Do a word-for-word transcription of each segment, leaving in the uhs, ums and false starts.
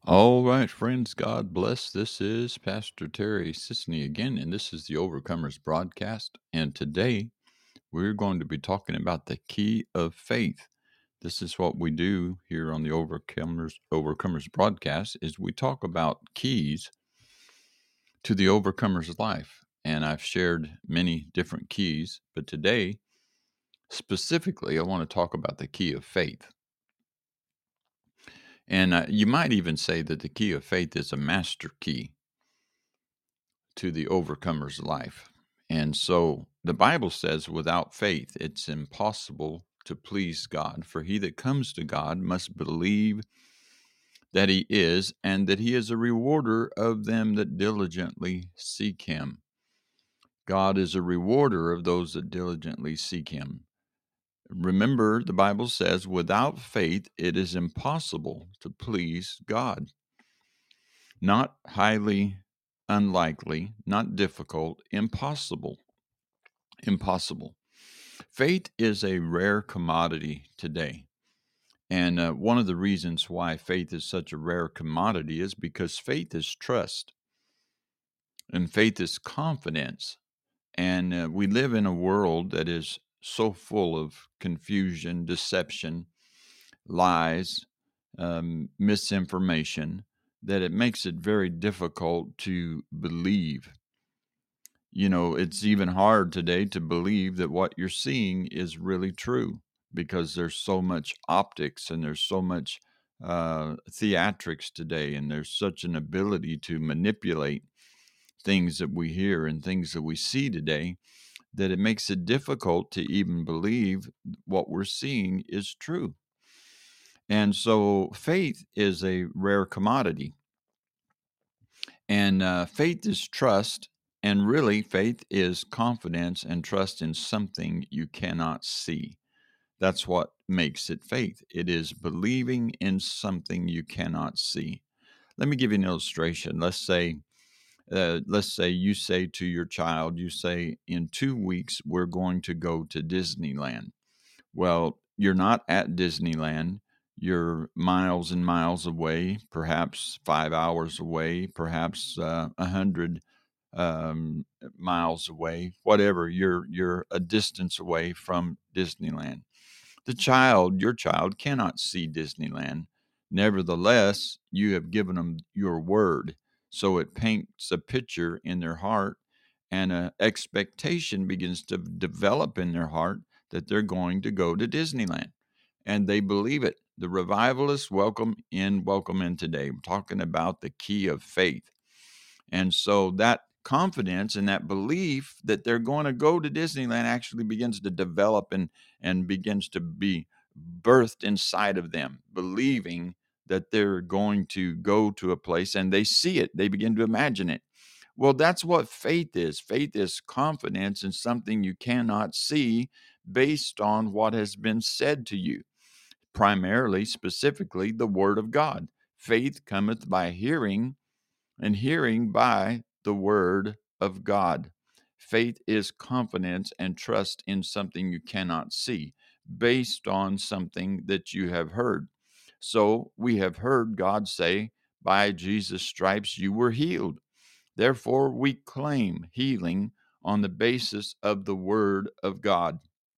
All right, friends, God bless. This is Pastor Terry Sisney again, and this is the Overcomers broadcast. And today we're going to be talking about the key of faith. This is what we do here on the Overcomers Overcomers broadcast is we talk about keys to the overcomer's life. And I've shared many different keys, but today specifically I want to talk about the key of faith. And uh, you might even say that the key of faith is a master key to the overcomer's life. And so the Bible says, without faith, it's impossible to please God. For he that comes to God must believe that he is, and that he is a rewarder of them that diligently seek him. God is a rewarder of those that diligently seek him. Remember, the Bible says, without faith, it is impossible to please God. Not highly unlikely, not difficult, impossible. Impossible. Faith is a rare commodity today. And uh, one of the reasons why faith is such a rare commodity is because faith is trust and faith is confidence. And uh, we live in a world that is so full of confusion, deception, lies, um, misinformation, that it makes it very difficult to believe. You know, it's even hard today to believe that what you're seeing is really true because there's so much optics and there's so much uh, theatrics today, and there's such an ability to manipulate things that we hear and things that we see today that it makes it difficult to even believe what we're seeing is true. And so faith is a rare commodity. And uh, faith is trust. And really, faith is confidence and trust in something you cannot see. That's what makes it faith. It is believing in something you cannot see. Let me give you an illustration. Let's say, uh, let's say you say to your child, you say, in two weeks, we're going to go to Disneyland. Well, you're not at Disneyland. You're miles and miles away, perhaps five hours away, perhaps uh, a hundred um, miles away, whatever. You're you're a distance away from Disneyland. The child, your child, cannot see Disneyland. Nevertheless, you have given them your word, so it paints a picture in their heart, and an expectation begins to develop in their heart that they're going to go to Disneyland, and they believe it. The revivalists welcome in, welcome in today. We're talking about the key of faith. And so that confidence and that belief that they're going to go to Disneyland actually begins to develop and, and begins to be birthed inside of them, believing that they're going to go to a place, and they see it. They begin to imagine it. Well, that's what faith is. Faith is confidence in something you cannot see based on what has been said to you, primarily, specifically, the Word of God. Faith cometh by hearing, and hearing by the word of God. Faith is confidence and trust in something you cannot see, based on something that you have heard. So we have heard God say, by Jesus' stripes you were healed. Therefore, we claim healing on the basis of the word of God.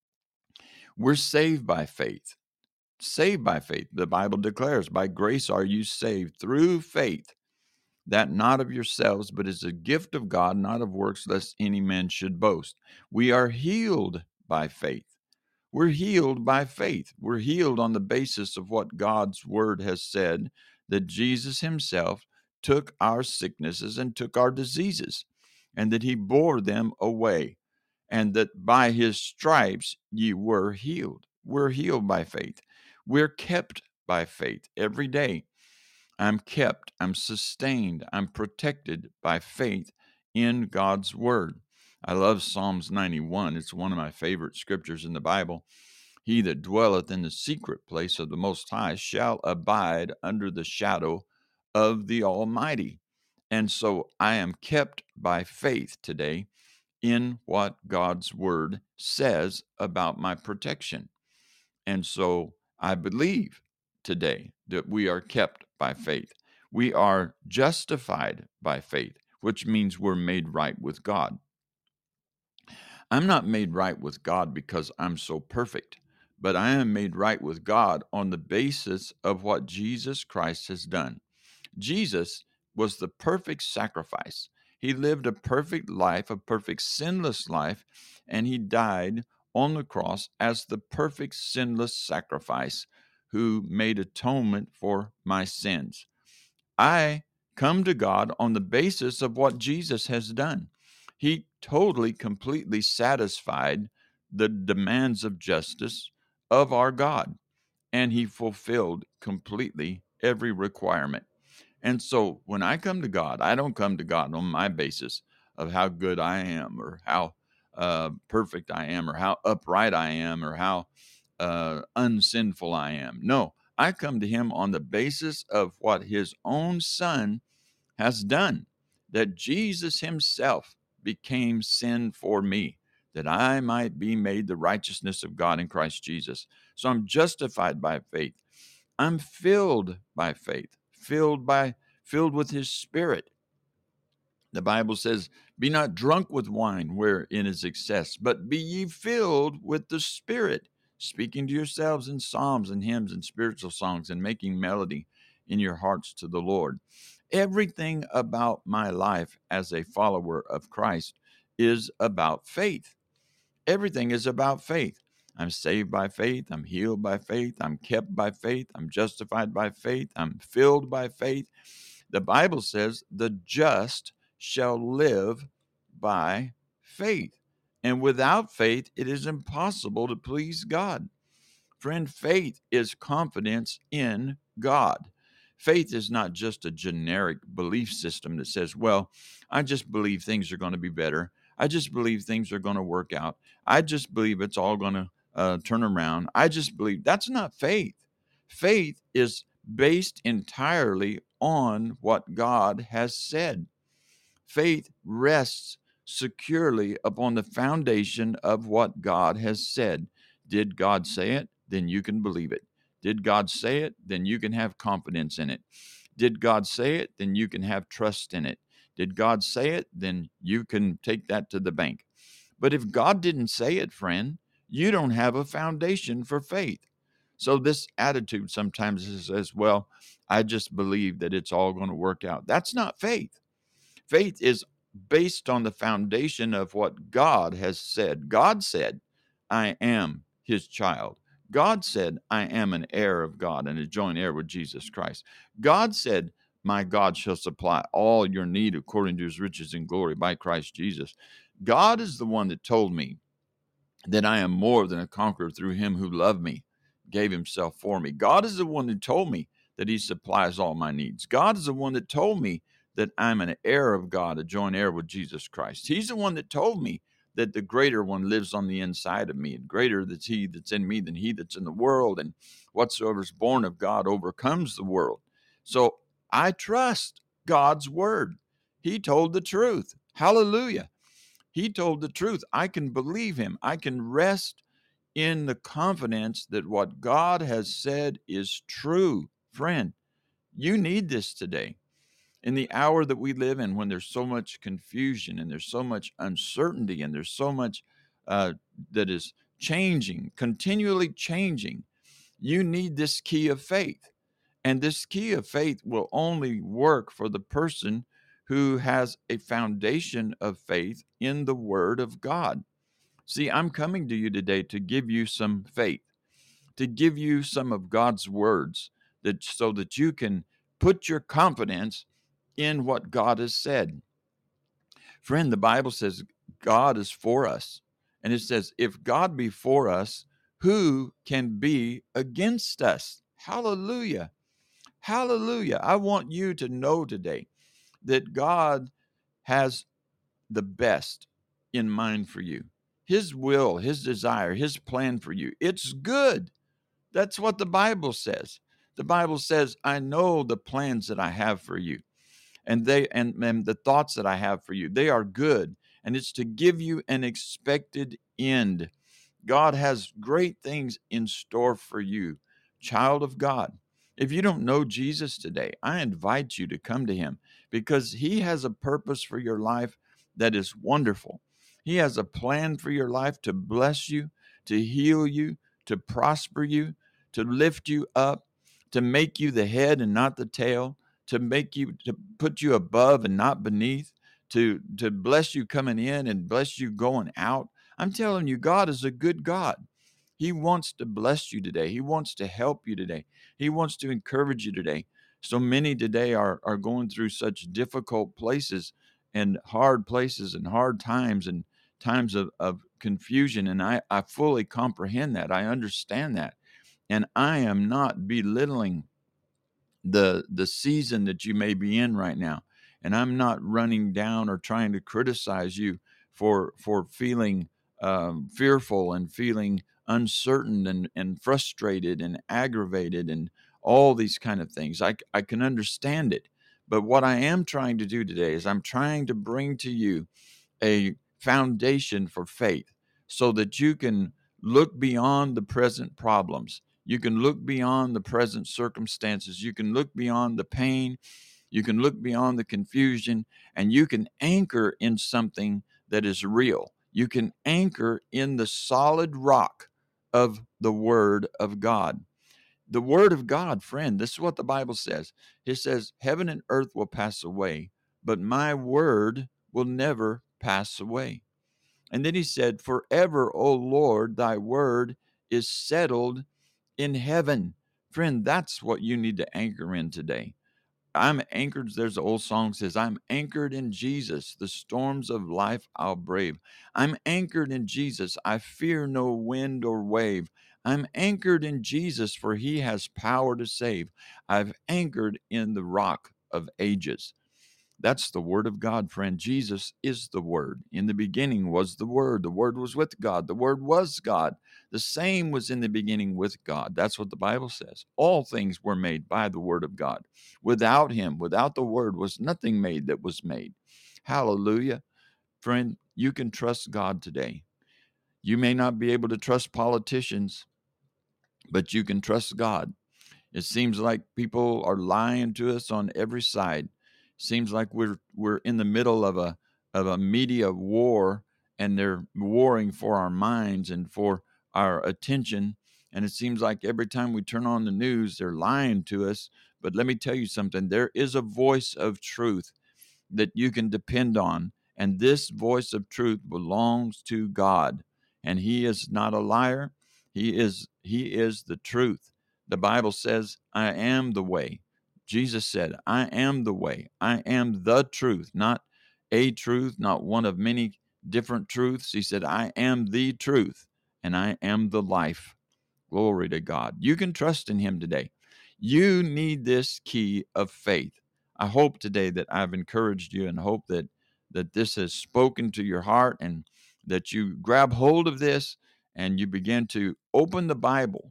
We're saved by faith. Saved by faith. The Bible declares, by grace are you saved through faith, that not of yourselves, but is a gift of God, not of works, lest any man should boast. We are healed by faith. We're healed by faith. We're healed on the basis of what God's word has said, that Jesus himself took our sicknesses and took our diseases, and that he bore them away, and that by his stripes ye were healed. We're healed by faith. We're kept by faith every day. I'm kept, I'm sustained, I'm protected by faith in God's word. I love Psalms ninety-one. It's one of my favorite scriptures in the Bible. He that dwelleth in the secret place of the Most High shall abide under the shadow of the Almighty. And so I am kept by faith today in what God's word says about my protection. And so I believe today that we are kept by faith. We are justified by faith, which means we're made right with God. I'm not made right with God because I'm so perfect, but I am made right with God on the basis of what Jesus Christ has done. Jesus was the perfect sacrifice. He lived a perfect life, a perfect sinless life, and he died on the cross as the perfect sinless sacrifice who made atonement for my sins. I come to God on the basis of what Jesus has done. He totally, completely satisfied the demands of justice of our God, and he fulfilled completely every requirement. And so when I come to God, I don't come to God on my basis of how good I am or how uh, perfect I am or how upright I am or how uh, unsinful I am. No, I come to him on the basis of what his own son has done, that Jesus himself became sin for me, that I might be made the righteousness of God in Christ Jesus. So I'm justified by faith. I'm filled by faith, filled by filled with his spirit. The Bible says, "Be not drunk with wine wherein is excess, but be ye filled with the Spirit, speaking to yourselves in psalms and hymns and spiritual songs, and making melody in your hearts to the Lord." Everything about my life as a follower of Christ is about faith. Everything is about faith. I'm saved by faith. I'm healed by faith. I'm kept by faith. I'm justified by faith. I'm filled by faith. The Bible says the just shall live by faith. And without faith, it is impossible to please God. Friend, faith is confidence in God. Faith is not just a generic belief system that says, well, I just believe things are going to be better. I just believe things are going to work out. I just believe it's all going to uh, turn around. I just believe. That's not faith. Faith is based entirely on what God has said. Faith rests securely upon the foundation of what God has said. Did God say it? Then you can believe it. Did God say it? Then you can have confidence in it. Did God say it? Then you can have trust in it. Did God say it? Then you can take that to the bank. But if God didn't say it, friend, you don't have a foundation for faith. So this attitude sometimes says, well, I just believe that it's all going to work out. That's not faith. Faith is based on the foundation of what God has said. God said, I am his child. God said, I am an heir of God and a joint heir with Jesus Christ. God said, my God shall supply all your need according to his riches and glory by Christ Jesus. God is the one that told me that I am more than a conqueror through him who loved me, gave himself for me. God is the one who told me that he supplies all my needs. God is the one that told me that I'm an heir of God, a joint heir with Jesus Christ. He's the one that told me that the greater one lives on the inside of me, and greater that's he that's in me than he that's in the world, and whatsoever is born of God overcomes the world. So I trust God's word. He told the truth. Hallelujah. He told the truth. I can believe him. I can rest in the confidence that what God has said is true. Friend, you need this today. In the hour that we live in, when there's so much confusion and there's so much uncertainty and there's so much uh, that is changing, continually changing, you need this key of faith. And this key of faith will only work for the person who has a foundation of faith in the Word of God. See, I'm coming to you today to give you some faith, to give you some of God's words, that so that you can put your confidence in what God has said. Friend, the Bible says God is for us. And it says, if God be for us, who can be against us? Hallelujah. Hallelujah. I want you to know today that God has the best in mind for you. His will, his desire, his plan for you. It's good. That's what the Bible says. The Bible says, I know the plans that I have for you, and they and, and the thoughts that I have for you. They are good, and it's to give you an expected end. God has great things in store for you, child of God. If you don't know Jesus today, I invite you to come to him because he has a purpose for your life that is wonderful. He has a plan for your life to bless you, to heal you, to prosper you, to lift you up, to make you the head and not the tail, to make you, to put you above and not beneath, to, to bless you coming in and bless you going out. I'm telling you, God is a good God. He wants to bless you today. He wants to help you today. He wants to encourage you today. So many today are, are going through such difficult places and hard places and hard times and times of, of confusion. And I, I fully comprehend that. I understand that. And I am not belittling the the season that you may be in right now, and I'm not running down or trying to criticize you for for feeling um, fearful and feeling uncertain and and frustrated and aggravated and all these kind of things. I I can understand it, but what I am trying to do today is I'm trying to bring to you a foundation for faith so that you can look beyond the present problems. You can look beyond the present circumstances. You can look beyond the pain. You can look beyond the confusion, and you can anchor in something that is real. You can anchor in the solid rock of the Word of God. The Word of God, friend, this is what the Bible says. It says, heaven and earth will pass away, but my word will never pass away. And then he said, forever, O Lord, thy word is settled in heaven. Friend, that's what you need to anchor in today. I'm anchored. There's an old song that says, I'm anchored in Jesus. The storms of life I'll brave. I'm anchored in Jesus. I fear no wind or wave. I'm anchored in Jesus, for he has power to save. I've anchored in the rock of ages. That's the Word of God, friend. Jesus is the Word. In the beginning was the Word. The Word was with God. The Word was God. The same was in the beginning with God. That's what the Bible says. All things were made by the Word of God. Without Him, without the Word, was nothing made that was made. Hallelujah. Friend, you can trust God today. You may not be able to trust politicians, but you can trust God. It seems like people are lying to us on every side. Seems like we're we're in the middle of a of a media war, and they're warring for our minds and for our attention. And it seems like every time we turn on the news, they're lying to us. But let me tell you something, there is a voice of truth that you can depend on. And this voice of truth belongs to God. And he is not a liar. He is he is the truth. The Bible says, I am the way. Jesus said, I am the way. I am the truth, not a truth, not one of many different truths. He said, I am the truth and I am the life. Glory to God. You can trust in him today. You need this key of faith. I hope today that I've encouraged you and hope that that this has spoken to your heart and that you grab hold of this and you begin to open the Bible,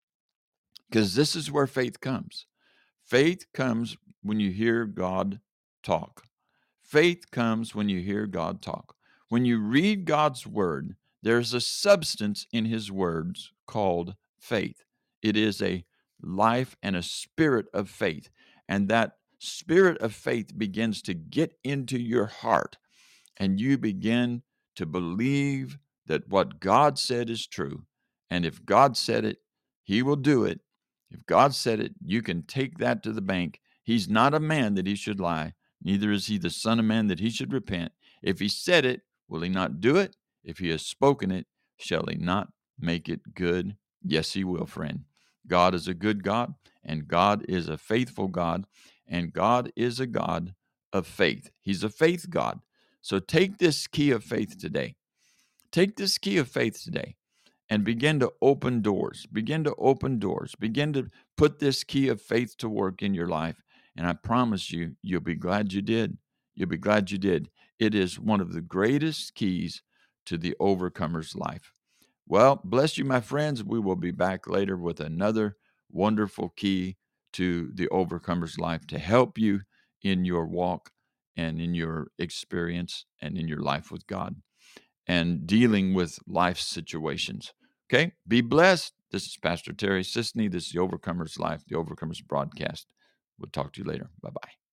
because this is where faith comes. Faith comes when you hear God talk. Faith comes when you hear God talk. When you read God's word, there's a substance in his words called faith. It is a life and a spirit of faith. And that spirit of faith begins to get into your heart, and you begin to believe that what God said is true. And if God said it, he will do it. If God said it, you can take that to the bank. He's not a man that he should lie, neither is he the son of man that he should repent. If he said it, will he not do it? If he has spoken it, shall he not make it good? Yes, he will, friend. God is a good God, and God is a faithful God, and God is a God of faith. He's a faith God. So take this key of faith today. Take this key of faith today and begin to open doors. Begin to open doors. Begin to put this key of faith to work in your life. And I promise you, you'll be glad you did. You'll be glad you did. It is one of the greatest keys to the overcomer's life. Well, bless you, my friends. We will be back later with another wonderful key to the overcomer's life to help you in your walk and in your experience and in your life with God and dealing with life situations. Okay, be blessed. This is Pastor Terry Sisney. This is the Overcomer's Life, the Overcomer's Broadcast. We'll talk to you later. Bye-bye.